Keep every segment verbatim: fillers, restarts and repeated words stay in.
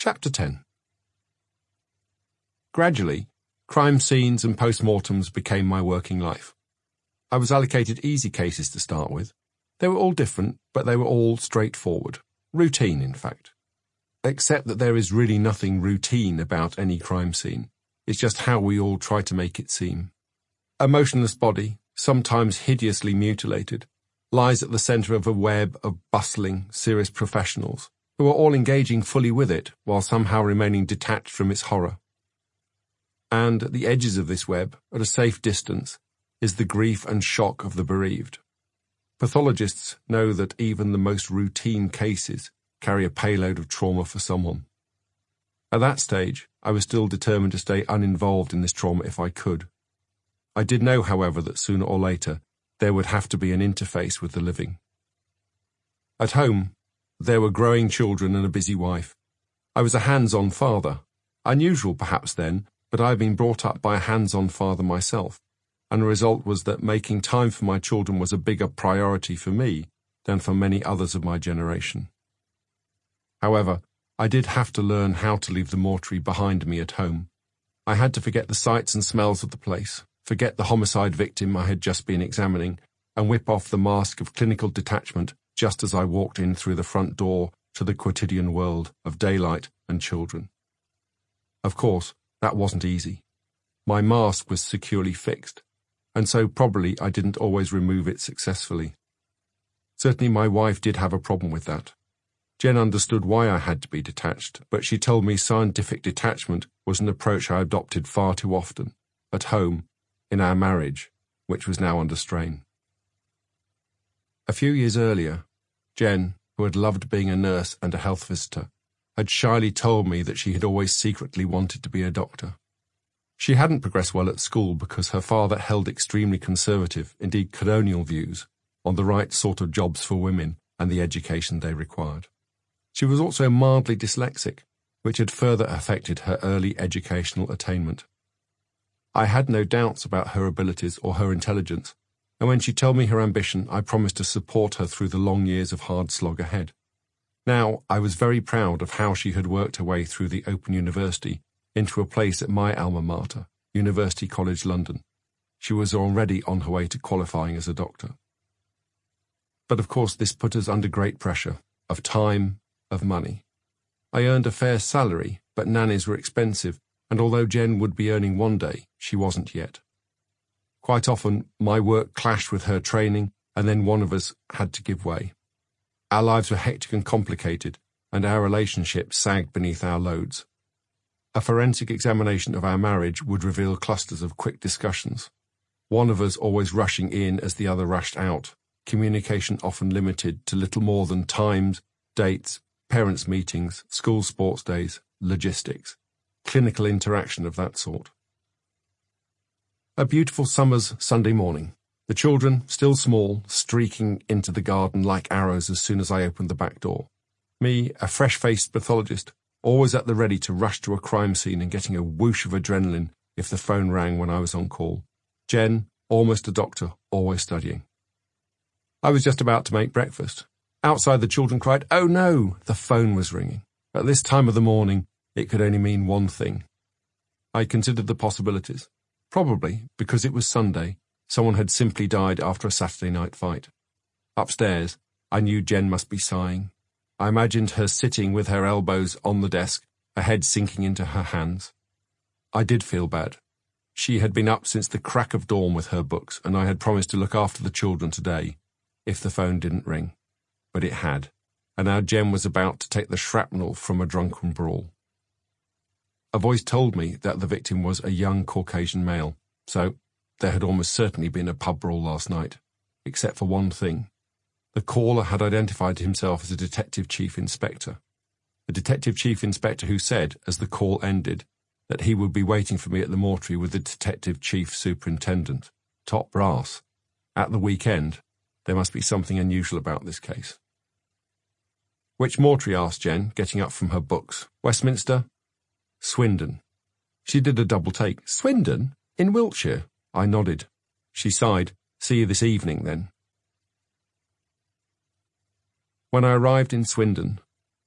Chapter ten. Gradually, crime scenes and post-mortems became my working life. I was allocated easy cases to start with. They were all different, but they were all straightforward. Routine, in fact. Except that there is really nothing routine about any crime scene. It's just how we all try to make it seem. A motionless body, sometimes hideously mutilated, lies at the centre of a web of bustling, serious professionals, who are all engaging fully with it while somehow remaining detached from its horror. And at the edges of this web, at a safe distance, is the grief and shock of the bereaved. Pathologists know that even the most routine cases carry a payload of trauma for someone. At that stage, I was still determined to stay uninvolved in this trauma if I could. I did know, however, that sooner or later there would have to be an interface with the living. At home, there were growing children and a busy wife. I was a hands-on father. Unusual perhaps then, but I had been brought up by a hands-on father myself, and the result was that making time for my children was a bigger priority for me than for many others of my generation. However, I did have to learn how to leave the mortuary behind me at home. I had to forget the sights and smells of the place, forget the homicide victim I had just been examining, and whip off the mask of clinical detachment just as I walked in through the front door to the quotidian world of daylight and children. Of course, that wasn't easy. My mask was securely fixed, and so probably I didn't always remove it successfully. Certainly my wife did have a problem with that. Jen understood why I had to be detached, but she told me scientific detachment was an approach I adopted far too often, at home, in our marriage, which was now under strain. A few years earlier, Jen, who had loved being a nurse and a health visitor, had shyly told me that she had always secretly wanted to be a doctor. She hadn't progressed well at school because her father held extremely conservative, indeed colonial views, on the right sort of jobs for women and the education they required. She was also mildly dyslexic, which had further affected her early educational attainment. I had no doubts about her abilities or her intelligence, and when she told me her ambition, I promised to support her through the long years of hard slog ahead. Now, I was very proud of how she had worked her way through the Open University into a place at my alma mater, University College London. She was already on her way to qualifying as a doctor. But of course this put us under great pressure, of time, of money. I earned a fair salary, but nannies were expensive, and although Jen would be earning one day, she wasn't yet. Quite often, my work clashed with her training, and then one of us had to give way. Our lives were hectic and complicated, and our relationship sagged beneath our loads. A forensic examination of our marriage would reveal clusters of quick discussions, one of us always rushing in as the other rushed out, communication often limited to little more than times, dates, parents' meetings, school sports days, logistics, clinical interaction of that sort. A beautiful summer's Sunday morning, the children, still small, streaking into the garden like arrows as soon as I opened the back door. Me, a fresh-faced pathologist, always at the ready to rush to a crime scene and getting a whoosh of adrenaline if the phone rang when I was on call. Jen, almost a doctor, always studying. I was just about to make breakfast. Outside the children cried, "Oh no!" The phone was ringing. At this time of the morning, it could only mean one thing. I considered the possibilities. Probably, because it was Sunday, someone had simply died after a Saturday night fight. Upstairs, I knew Jen must be sighing. I imagined her sitting with her elbows on the desk, her head sinking into her hands. I did feel bad. She had been up since the crack of dawn with her books, and I had promised to look after the children today, if the phone didn't ring. But it had, and now Jen was about to take the shrapnel from a drunken brawl. A voice told me that the victim was a young Caucasian male, so there had almost certainly been a pub brawl last night, except for one thing. The caller had identified himself as a detective chief inspector, a detective chief inspector who said, as the call ended, that he would be waiting for me at the mortuary with the detective chief superintendent, top brass. At the weekend, there must be something unusual about this case. Which mortuary? Asked Jen, getting up from her books. Westminster? Swindon. She did a double take. Swindon? In Wiltshire? I nodded. She sighed. See you this evening, then. When I arrived in Swindon,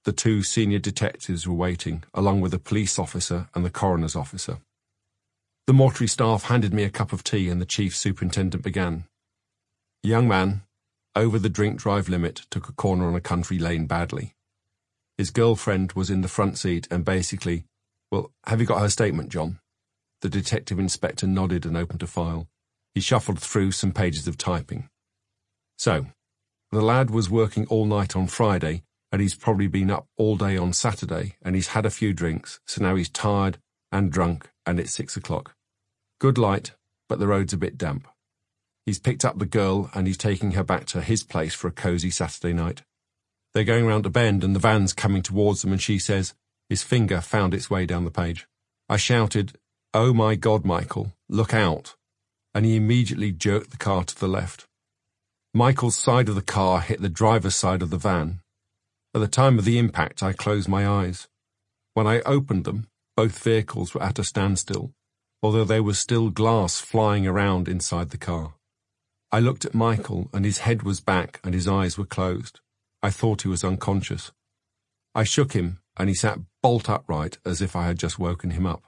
the two senior detectives were waiting, along with the police officer and the coroner's officer. The mortuary staff handed me a cup of tea and the chief superintendent began. A young man, over the drink-drive limit, took a corner on a country lane badly. His girlfriend was in the front seat and basically, well, have you got her statement, John? The detective inspector nodded and opened a file. He shuffled through some pages of typing. So, the lad was working all night on Friday, and he's probably been up all day on Saturday, and he's had a few drinks, so now he's tired and drunk, and it's six o'clock. Good light, but the road's a bit damp. He's picked up the girl, and he's taking her back to his place for a cosy Saturday night. They're going round a bend, and the van's coming towards them, and she says, his finger found its way down the page. I shouted, "Oh my God, Michael, look out," and he immediately jerked the car to the left. Michael's side of the car hit the driver's side of the van. At the time of the impact, I closed my eyes. When I opened them, both vehicles were at a standstill, although there was still glass flying around inside the car. I looked at Michael, and his head was back and his eyes were closed. I thought he was unconscious. I shook him, and he sat bolt upright as if I had just woken him up.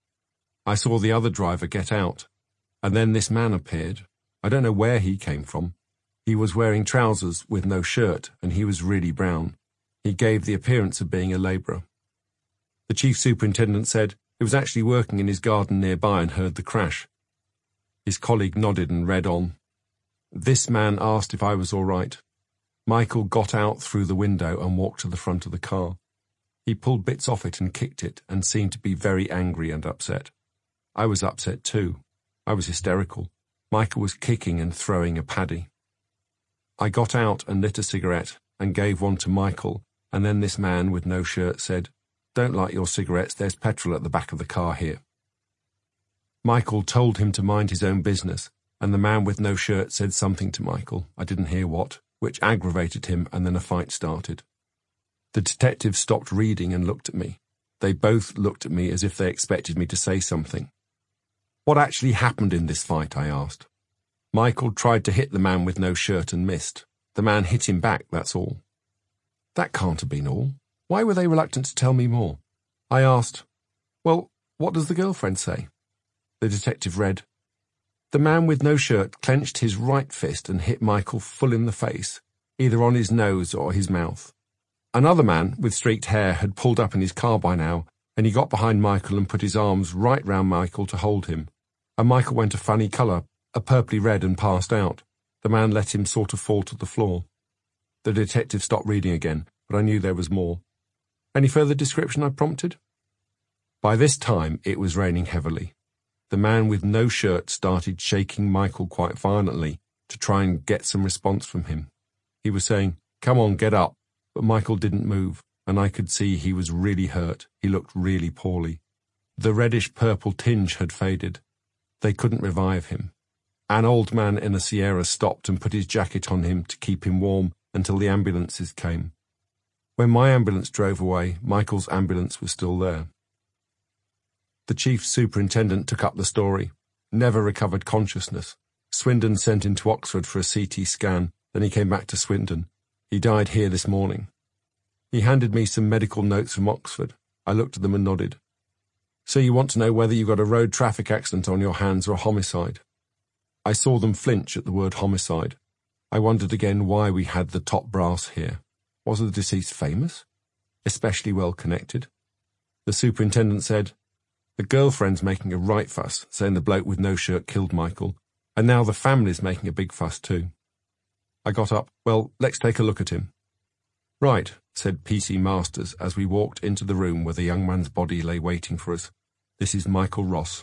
I saw the other driver get out, and then this man appeared. I don't know where he came from. He was wearing trousers with no shirt, and he was really brown. He gave the appearance of being a labourer. The chief superintendent said he was actually working in his garden nearby and heard the crash. His colleague nodded and read on. This man asked if I was all right. Michael got out through the window and walked to the front of the car. He pulled bits off it and kicked it and seemed to be very angry and upset. I was upset too. I was hysterical. Michael was kicking and throwing a paddy. I got out and lit a cigarette and gave one to Michael, and then this man with no shirt said, "Don't light your cigarettes, there's petrol at the back of the car here." Michael told him to mind his own business, and the man with no shirt said something to Michael, I didn't hear what, which aggravated him, and then a fight started. The detective stopped reading and looked at me. They both looked at me as if they expected me to say something. What actually happened in this fight, I asked. Michael tried to hit the man with no shirt and missed. The man hit him back, that's all. That can't have been all. Why were they reluctant to tell me more? I asked, well, what does the girlfriend say? The detective read, the man with no shirt clenched his right fist and hit Michael full in the face, either on his nose or his mouth. Another man with streaked hair had pulled up in his car by now, and he got behind Michael and put his arms right round Michael to hold him. And Michael went a funny colour, a purply red, and passed out. The man let him sort of fall to the floor. The detective stopped reading again, but I knew there was more. Any further description, I prompted. By this time, it was raining heavily. The man with no shirt started shaking Michael quite violently to try and get some response from him. He was saying, "Come on, get up," but Michael didn't move, and I could see he was really hurt. He looked really poorly. The reddish-purple tinge had faded. They couldn't revive him. An old man in a Sierra stopped and put his jacket on him to keep him warm until the ambulances came. When my ambulance drove away, Michael's ambulance was still there. The chief superintendent took up the story. Never recovered consciousness. Swindon sent him to Oxford for a C T scan, then he came back to Swindon. He died here this morning. He handed me some medical notes from Oxford. I looked at them and nodded. So you want to know whether you got a road traffic accident on your hands or a homicide? I saw them flinch at the word homicide. I wondered again why we had the top brass here. Was the deceased famous? Especially well connected? The superintendent said, the girlfriend's making a right fuss, saying the bloke with no shirt killed Michael, and now the family's making a big fuss too. I got up. Well, let's take a look at him. Right, said P C Masters as we walked into the room where the young man's body lay waiting for us. This is Michael Ross.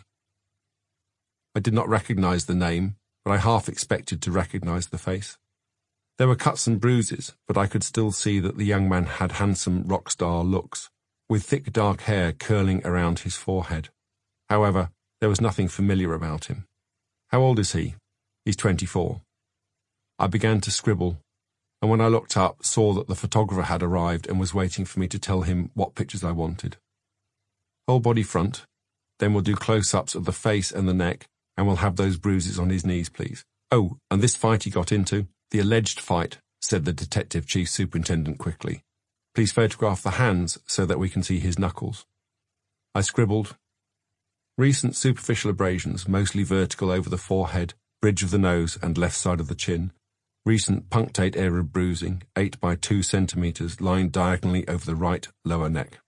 I did not recognise the name, but I half expected to recognise the face. There were cuts and bruises, but I could still see that the young man had handsome rock star looks, with thick dark hair curling around his forehead. However, there was nothing familiar about him. How old is he? He's twenty-four. I began to scribble, and when I looked up, saw that the photographer had arrived and was waiting for me to tell him what pictures I wanted. Whole body front, then we'll do close-ups of the face and the neck, and we'll have those bruises on his knees, please. Oh, and this fight he got into, the alleged fight, said the detective chief superintendent quickly. Please photograph the hands so that we can see his knuckles. I scribbled, recent superficial abrasions, mostly vertical over the forehead, bridge of the nose and left side of the chin. Recent punctate area of bruising, eight by two centimetres, lying diagonally over the right lower neck.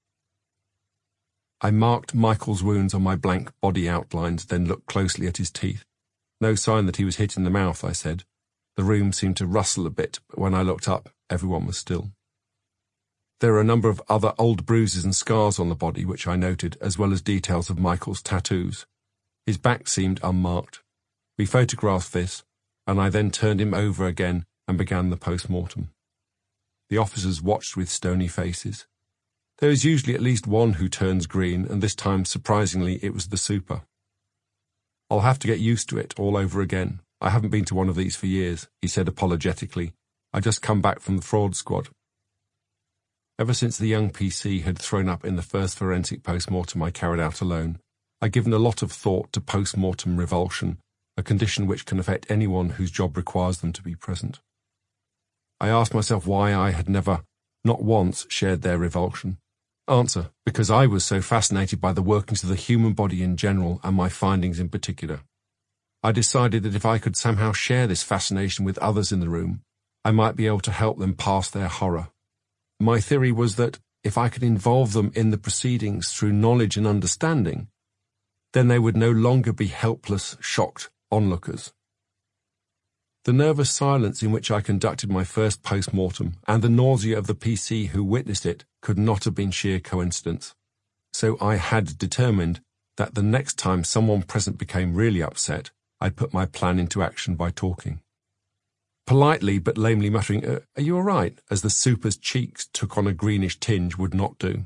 I marked Michael's wounds on my blank body outlines, then looked closely at his teeth. No sign that he was hit in the mouth, I said. The room seemed to rustle a bit, but when I looked up, everyone was still. There were a number of other old bruises and scars on the body, which I noted, as well as details of Michael's tattoos. His back seemed unmarked. We photographed this, and I then turned him over again and began the post-mortem. The officers watched with stony faces. There is usually at least one who turns green, and this time, surprisingly, it was the super. I'll have to get used to it all over again. I haven't been to one of these for years, he said apologetically. I just come back from the fraud squad. Ever since the young P C had thrown up in the first forensic post-mortem I carried out alone, I'd given a lot of thought to post-mortem revulsion, a condition which can affect anyone whose job requires them to be present. I asked myself why I had never, not once, shared their revulsion. Answer, because I was so fascinated by the workings of the human body in general and my findings in particular. I decided that if I could somehow share this fascination with others in the room, I might be able to help them past their horror. My theory was that if I could involve them in the proceedings through knowledge and understanding, then they would no longer be helpless, shocked onlookers. The nervous silence in which I conducted my first post-mortem and the nausea of the P C who witnessed it could not have been sheer coincidence. So I had determined that the next time someone present became really upset, I'd put my plan into action by talking. Politely but lamely muttering, uh, are you all right, as the super's cheeks took on a greenish tinge, would not do.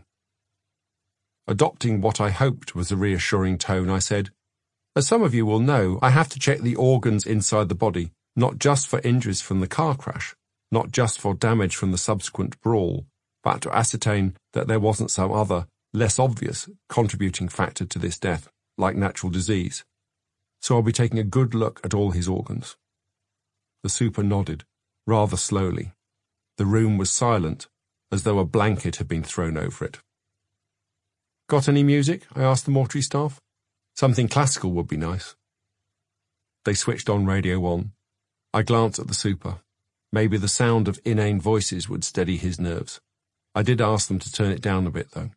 Adopting what I hoped was a reassuring tone, I said, as some of you will know, I have to check the organs inside the body, not just for injuries from the car crash, not just for damage from the subsequent brawl, but to ascertain that there wasn't some other, less obvious, contributing factor to this death, like natural disease. So I'll be taking a good look at all his organs. The super nodded, rather slowly. The room was silent, as though a blanket had been thrown over it. Got any music? I asked the mortuary staff. Something classical would be nice. They switched on Radio One. I glanced at the super. Maybe the sound of inane voices would steady his nerves. I did ask them to turn it down a bit, though.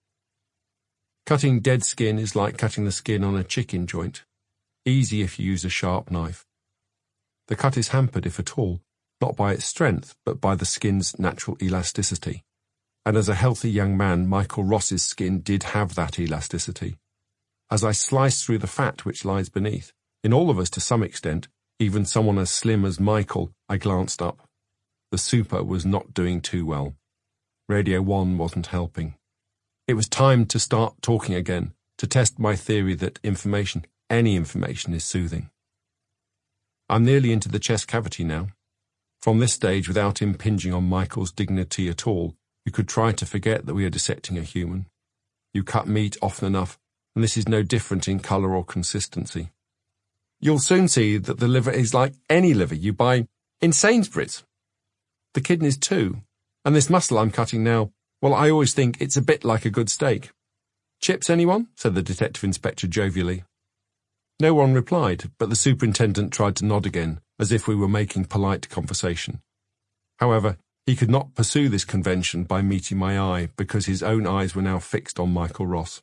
Cutting dead skin is like cutting the skin on a chicken joint. Easy if you use a sharp knife. The cut is hampered, if at all, not by its strength, but by the skin's natural elasticity. And as a healthy young man, Michael Ross's skin did have that elasticity. As I sliced through the fat which lies beneath, in all of us to some extent, even someone as slim as Michael, I glanced up. The super was not doing too well. Radio One wasn't helping. It was time to start talking again, to test my theory that information, any information, is soothing. I'm nearly into the chest cavity now. From this stage, without impinging on Michael's dignity at all, you could try to forget that we are dissecting a human. You cut meat often enough, and this is no different in colour or consistency. You'll soon see that the liver is like any liver you buy in Sainsbury's. The kidneys too, and this muscle I'm cutting now, well, I always think it's a bit like a good steak. Chips, anyone? Said the detective inspector jovially. No one replied, but the superintendent tried to nod again, as if we were making polite conversation. However, he could not pursue this convention by meeting my eye, because his own eyes were now fixed on Michael Ross.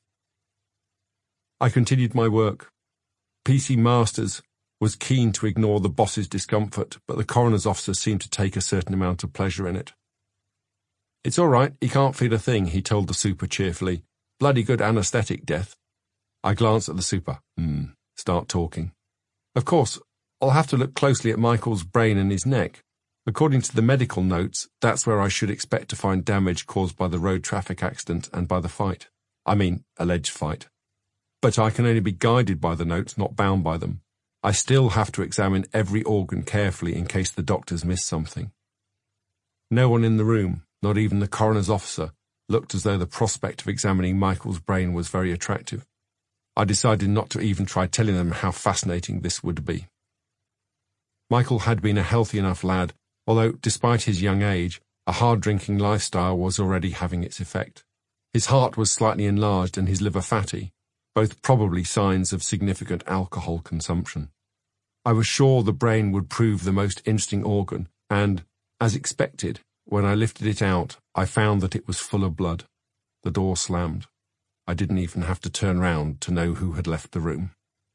I continued my work. P C Masters was keen to ignore the boss's discomfort, but the coroner's officer seemed to take a certain amount of pleasure in it. It's all right, he can't feel a thing, he told the super cheerfully. Bloody good anaesthetic, death. I glanced at the super. Hmm. Start talking. Of course, I'll have to look closely at Michael's brain and his neck. According to the medical notes, that's where I should expect to find damage caused by the road traffic accident and by the fight. I mean, alleged fight. But I can only be guided by the notes, not bound by them. I still have to examine every organ carefully in case the doctors miss something. No one in the room, not even the coroner's officer, looked as though the prospect of examining Michael's brain was very attractive. I decided not to even try telling them how fascinating this would be. Michael had been a healthy enough lad, although, despite his young age, A hard-drinking lifestyle was already having its effect. His heart was slightly enlarged and his liver fatty, both probably signs of significant alcohol consumption. I was sure the brain would prove the most interesting organ, and, as expected, when I lifted it out, I found that it was full of blood. The door slammed. I didn't even have to turn round to know who had left the room.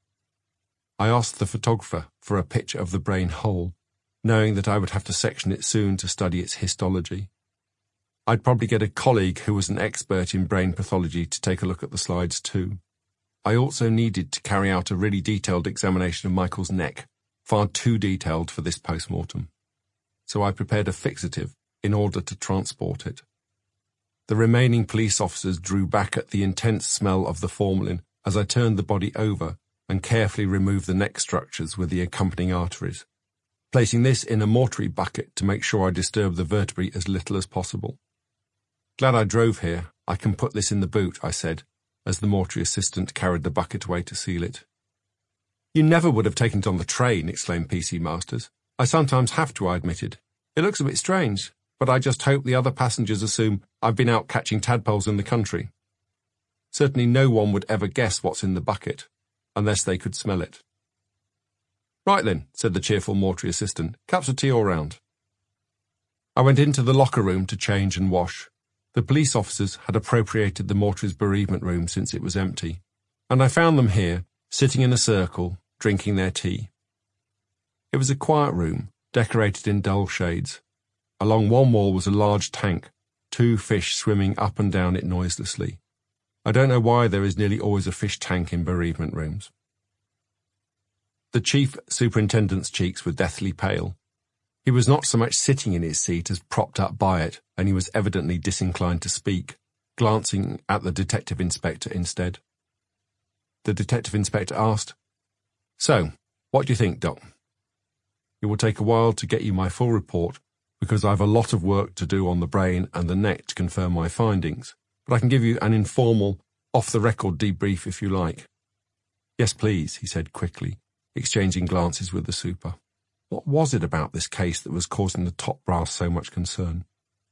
I asked the photographer for a picture of the brain whole, knowing that I would have to section it soon to study its histology. I'd probably get a colleague who was an expert in brain pathology to take a look at the slides too. I also needed to carry out a really detailed examination of Michael's neck, far too detailed for this post-mortem. So I prepared a fixative in order to transport it. The remaining police officers drew back at the intense smell of the formalin as I turned the body over and carefully removed the neck structures with the accompanying arteries, placing this in a mortuary bucket to make sure I disturbed the vertebrae as little as possible. Glad I drove here. I can put this in the boot, I said, as the mortuary assistant carried the bucket away to seal it. You never would have taken it on the train, exclaimed P C Masters. I sometimes have to, I admitted. It looks a bit strange, but I just hope the other passengers assume I've been out catching tadpoles in the country. Certainly no one would ever guess what's in the bucket, unless they could smell it. Right then, said the cheerful mortuary assistant. Cups of tea all round. I went into the locker room to change and wash. The police officers had appropriated the mortuary's bereavement room since it was empty, and I found them here, sitting in a circle, drinking their tea. It was a quiet room, decorated in dull shades. Along one wall was a large tank, two fish swimming up and down it noiselessly. I don't know why there is nearly always a fish tank in bereavement rooms. The chief superintendent's cheeks were deathly pale. He was not so much sitting in his seat as propped up by it, and he was evidently disinclined to speak, glancing at the detective inspector instead. The detective inspector asked, So, what do you think, Doc? It will take a while to get you my full report, because I've a lot of work to do on the brain and the neck to confirm my findings, but I can give you an informal, off-the-record debrief if you like. Yes, please, he said quickly, exchanging glances with the super. What was it about this case that was causing the top brass so much concern?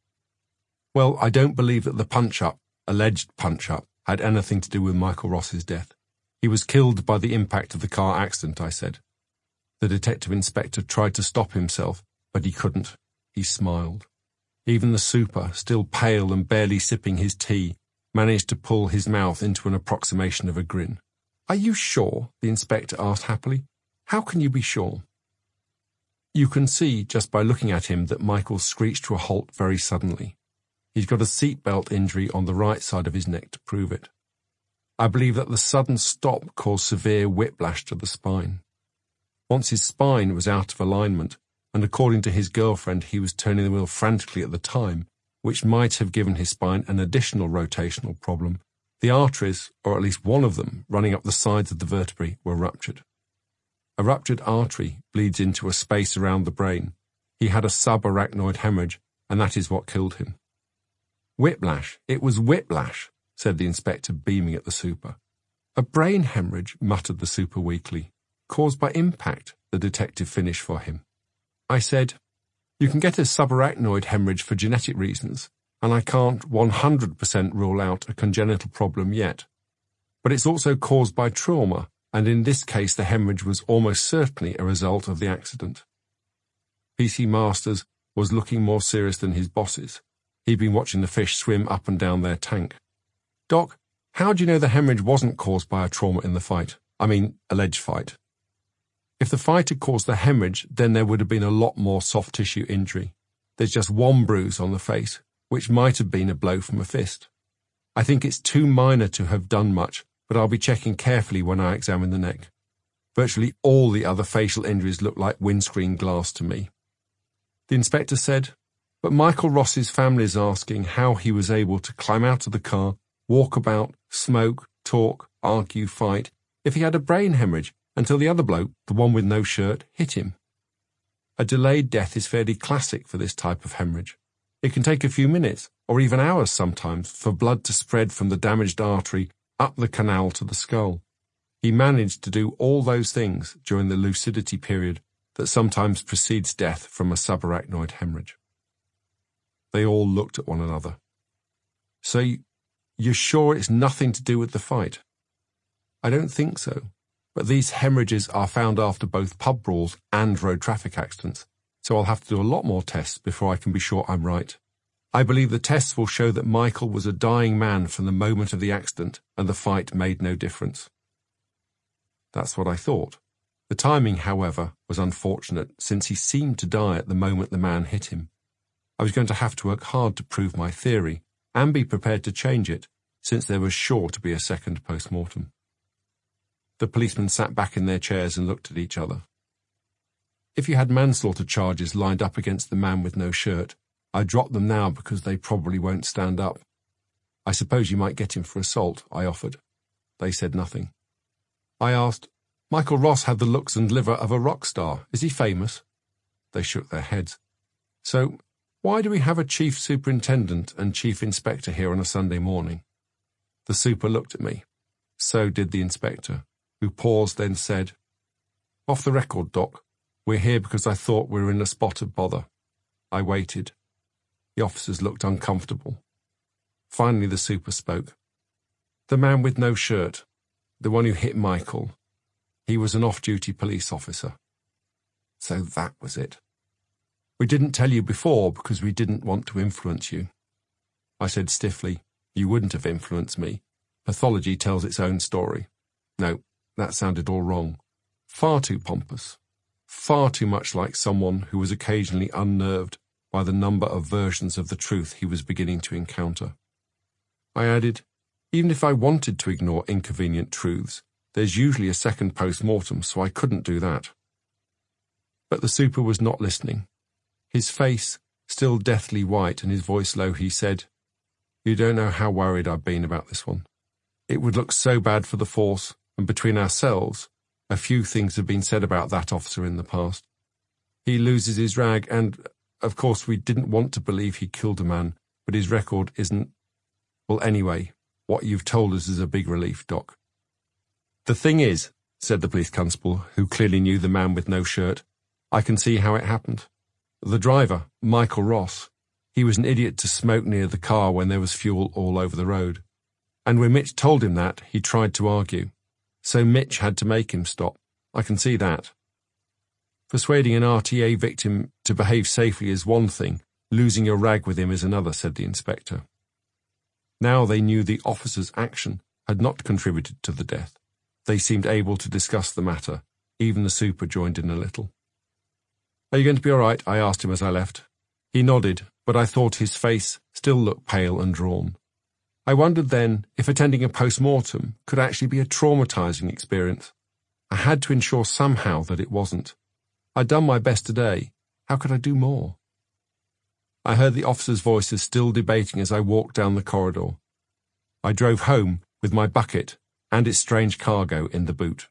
Well, I don't believe that the punch-up, alleged punch-up, had anything to do with Michael Ross's death. He was killed by the impact of the car accident, I said. The detective inspector tried to stop himself, but he couldn't. He smiled. Even the super, still pale and barely sipping his tea, managed to pull his mouth into an approximation of a grin. Are you sure? The inspector asked happily. How can you be sure? You can see just by looking at him that Michael screeched to a halt very suddenly. He's got a seatbelt injury on the right side of his neck to prove it. I believe that the sudden stop caused severe whiplash to the spine. Once his spine was out of alignment, and according to his girlfriend he was turning the wheel frantically at the time, which might have given his spine an additional rotational problem, the arteries, or at least one of them, running up the sides of the vertebrae, were ruptured. A ruptured artery bleeds into a space around the brain. He had a subarachnoid hemorrhage, and that is what killed him. Whiplash, it was whiplash, said the inspector, beaming at the super. A brain hemorrhage, muttered the super weakly. Caused by impact, the detective finished for him. I said, You can get a subarachnoid hemorrhage for genetic reasons, and I can't one hundred percent rule out a congenital problem yet. But it's also caused by trauma, and in this case the hemorrhage was almost certainly a result of the accident. P C Masters was looking more serious than his bosses. He'd been watching the fish swim up and down their tank. Doc, how do you know the hemorrhage wasn't caused by a trauma in the fight? I mean, alleged fight. If the fight had caused the hemorrhage, then there would have been a lot more soft tissue injury. There's just one bruise on the face, which might have been a blow from a fist. I think it's too minor to have done much, but I'll be checking carefully when I examine the neck. Virtually all the other facial injuries look like windscreen glass to me. The inspector said, But Michael Ross's family is asking how he was able to climb out of the car, walk about, smoke, talk, argue, fight, if he had a brain hemorrhage, until the other bloke, the one with no shirt, hit him. A delayed death is fairly classic for this type of hemorrhage. It can take a few minutes, or even hours sometimes, for blood to spread from the damaged artery up the canal to the skull. He managed to do all those things during the lucidity period that sometimes precedes death from a subarachnoid hemorrhage. They all looked at one another. So you, you're sure it's nothing to do with the fight? I don't think so, but these hemorrhages are found after both pub brawls and road traffic accidents, so I'll have to do a lot more tests before I can be sure I'm right. I believe the tests will show that Michael was a dying man from the moment of the accident and the fight made no difference. That's what I thought. The timing, however, was unfortunate, since he seemed to die at the moment the man hit him. I was going to have to work hard to prove my theory, and be prepared to change it, since there was sure to be a second post-mortem. The policemen sat back in their chairs and looked at each other. If you had manslaughter charges lined up against the man with no shirt, I'd drop them now because they probably won't stand up. I suppose you might get him for assault, I offered. They said nothing. I asked, Michael Ross had the looks and liver of a rock star. Is he famous? They shook their heads. So, why do we have a chief superintendent and chief inspector here on a Sunday morning? The super looked at me. So did the inspector, who paused then said, Off the record, Doc. We're here because I thought we were in a spot of bother. I waited. The officers looked uncomfortable. Finally the super spoke. The man with no shirt, the one who hit Michael, he was an off-duty police officer. So that was it. We didn't tell you before because we didn't want to influence you. I said stiffly, You wouldn't have influenced me. Pathology tells its own story. No, that sounded all wrong. Far too pompous. Far too much like someone who was occasionally unnerved by the number of versions of the truth he was beginning to encounter. I added, Even if I wanted to ignore inconvenient truths, there's usually a second post-mortem, so I couldn't do that. But the super was not listening. His face, still deathly white and his voice low, he said, You don't know how worried I've been about this one. It would look so bad for the force, and between ourselves, a few things have been said about that officer in the past. He loses his rag, and, of course, we didn't want to believe he killed a man, but his record isn't... Well, anyway, what you've told us is a big relief, Doc. The thing is, said the police constable, who clearly knew the man with no shirt, I can see how it happened. The driver, Michael Ross, he was an idiot to smoke near the car when there was fuel all over the road. And when Mitch told him that, he tried to argue. So Mitch had to make him stop. I can see that. Persuading an R T A victim to behave safely is one thing, losing your rag with him is another, said the inspector. Now they knew the officer's action had not contributed to the death. They seemed able to discuss the matter. Even the super joined in a little. Are you going to be all right? I asked him as I left. He nodded, but I thought his face still looked pale and drawn. I wondered then if attending a post-mortem could actually be a traumatizing experience. I had to ensure somehow that it wasn't. I'd done my best today. How could I do more? I heard the officers' voices still debating as I walked down the corridor. I drove home with my bucket and its strange cargo in the boot.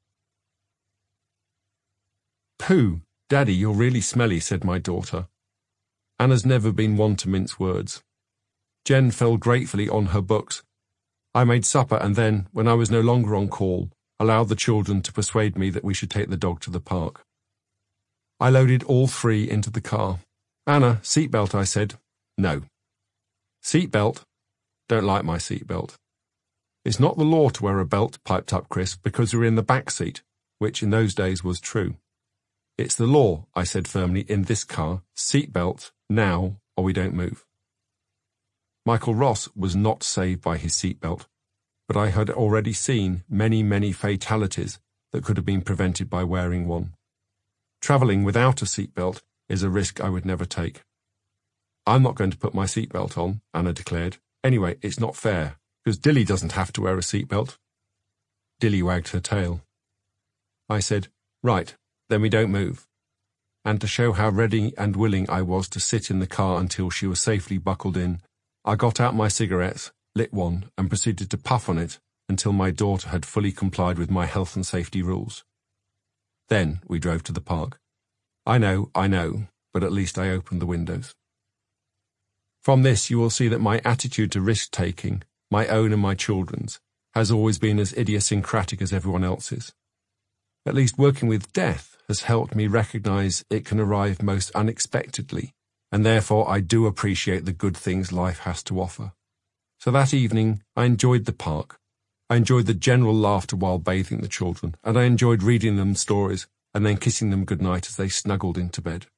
Pooh, Daddy, you're really smelly, said my daughter. Anna's never been one to mince words. Jen fell gratefully on her books. I made supper and then, when I was no longer on call, allowed the children to persuade me that we should take the dog to the park. I loaded all three into the car. Anna, seatbelt, I said. No. Seatbelt? Don't like my seatbelt. It's not the law to wear a belt, piped up Chris, because we're in the back seat, which in those days was true. It's the law, I said firmly, in this car. Seatbelt, now, or we don't move. Michael Ross was not saved by his seatbelt, but I had already seen many, many fatalities that could have been prevented by wearing one. Travelling without a seatbelt is a risk I would never take. I'm not going to put my seatbelt on, Anna declared. Anyway, it's not fair, because Dilly doesn't have to wear a seatbelt. Dilly wagged her tail. I said, Right, then we don't move. And to show how ready and willing I was to sit in the car until she was safely buckled in, I got out my cigarettes, lit one, and proceeded to puff on it until my daughter had fully complied with my health and safety rules. Then we drove to the park. I know, I know, but at least I opened the windows. From this you will see that my attitude to risk-taking, my own and my children's, has always been as idiosyncratic as everyone else's. At least working with death has helped me recognize it can arrive most unexpectedly and therefore I do appreciate the good things life has to offer. So that evening, I enjoyed the park. I enjoyed the general laughter while bathing the children, and I enjoyed reading them stories and then kissing them goodnight as they snuggled into bed.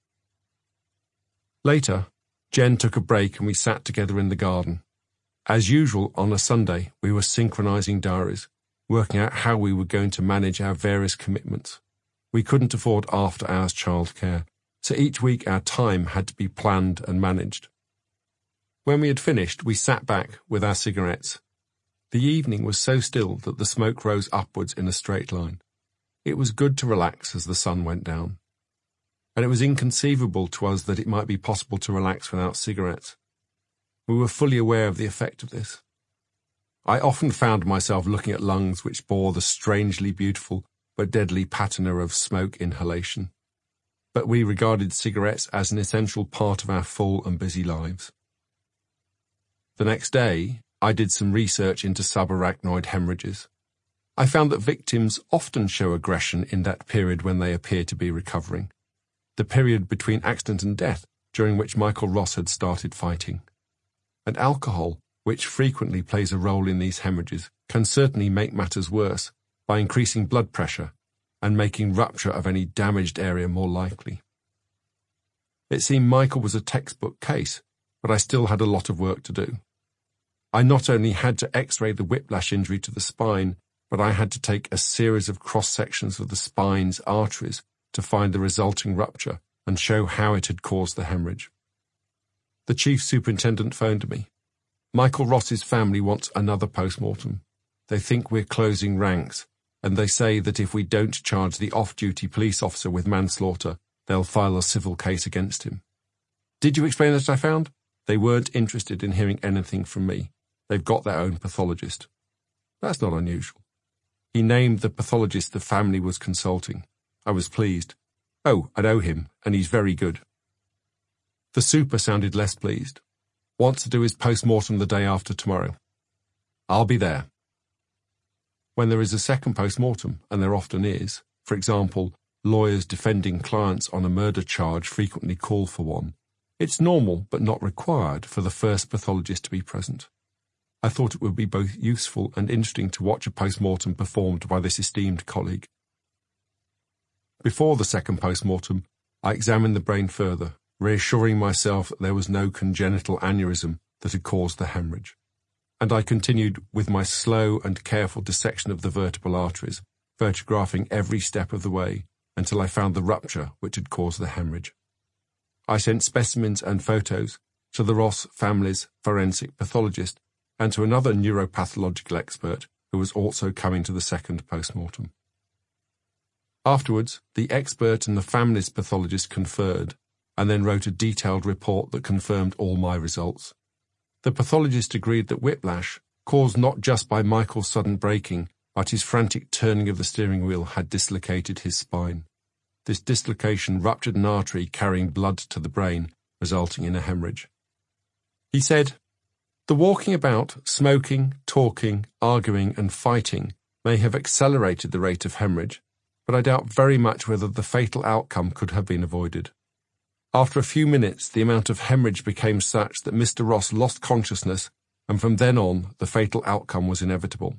Later, Jen took a break and we sat together in the garden. As usual, on a Sunday, we were synchronizing diaries, working out how we were going to manage our various commitments. We couldn't afford after-hours childcare, so each week our time had to be planned and managed. When we had finished, we sat back with our cigarettes. The evening was so still that the smoke rose upwards in a straight line. It was good to relax as the sun went down. And it was inconceivable to us that it might be possible to relax without cigarettes. We were fully aware of the effect of this. I often found myself looking at lungs which bore the strangely beautiful but deadly patina of smoke inhalation. But we regarded cigarettes as an essential part of our full and busy lives. The next day, I did some research into subarachnoid hemorrhages. I found that victims often show aggression in that period when they appear to be recovering, the period between accident and death during which Michael Ross had started fighting. And alcohol, which frequently plays a role in these hemorrhages, can certainly make matters worse by increasing blood pressure and making rupture of any damaged area more likely. It seemed Michael was a textbook case, but I still had a lot of work to do. I not only had to x-ray the whiplash injury to the spine, but I had to take a series of cross-sections of the spine's arteries to find the resulting rupture and show how it had caused the hemorrhage. The chief superintendent phoned me. Michael Ross's family wants another post-mortem. They think we're closing ranks, and they say that if we don't charge the off-duty police officer with manslaughter, they'll file a civil case against him. Did you explain that I found? They weren't interested in hearing anything from me. They've got their own pathologist. That's not unusual. He named the pathologist the family was consulting. I was pleased. Oh, I know him, and he's very good. The super sounded less pleased. Wants to do his post-mortem the day after tomorrow. I'll be there. When there is a second post-mortem, and there often is, for example, lawyers defending clients on a murder charge frequently call for one, it's normal but not required for the first pathologist to be present. I thought it would be both useful and interesting to watch a post-mortem performed by this esteemed colleague. Before the second post-mortem, I examined the brain further, reassuring myself that there was no congenital aneurysm that had caused the hemorrhage. And I continued with my slow and careful dissection of the vertebral arteries, photographing every step of the way until I found the rupture which had caused the hemorrhage. I sent specimens and photos to the Ross family's forensic pathologist and to another neuropathological expert who was also coming to the second post-mortem. Afterwards, the expert and the family's pathologist conferred and then wrote a detailed report that confirmed all my results. The pathologist agreed that whiplash, caused not just by Michael's sudden braking, but his frantic turning of the steering wheel, had dislocated his spine. This dislocation ruptured an artery carrying blood to the brain, resulting in a hemorrhage. He said, "The walking about, smoking, talking, arguing and fighting may have accelerated the rate of hemorrhage, but I doubt very much whether the fatal outcome could have been avoided. After a few minutes, the amount of hemorrhage became such that Mister Ross lost consciousness, and from then on, the fatal outcome was inevitable."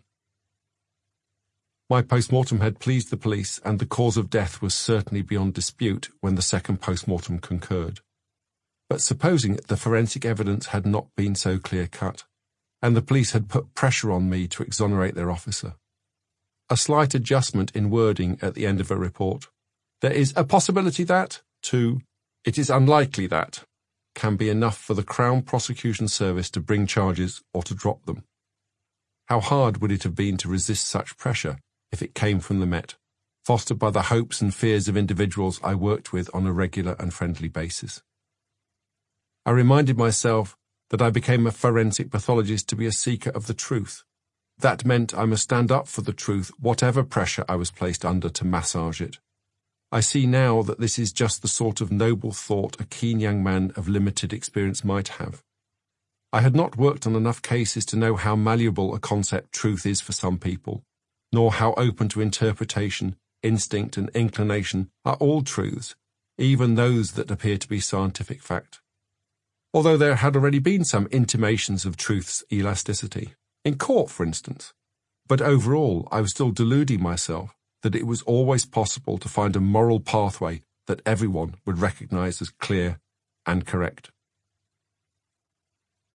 My post-mortem had pleased the police, and the cause of death was certainly beyond dispute when the second post-mortem concurred. But supposing the forensic evidence had not been so clear-cut, and the police had put pressure on me to exonerate their officer. A slight adjustment in wording at the end of a report, "There is a possibility that," to "It is unlikely that," can be enough for the Crown Prosecution Service to bring charges or to drop them. How hard would it have been to resist such pressure if it came from the Met, fostered by the hopes and fears of individuals I worked with on a regular and friendly basis. I reminded myself that I became a forensic pathologist to be a seeker of the truth. That meant I must stand up for the truth, whatever pressure I was placed under to massage it. I see now that this is just the sort of noble thought a keen young man of limited experience might have. I had not worked on enough cases to know how malleable a concept truth is for some people, nor how open to interpretation, instinct and inclination are all truths, even those that appear to be scientific fact. although there had already been some intimations of truth's elasticity, in court, for instance. But overall, I was still deluding myself that it was always possible to find a moral pathway that everyone would recognize as clear and correct.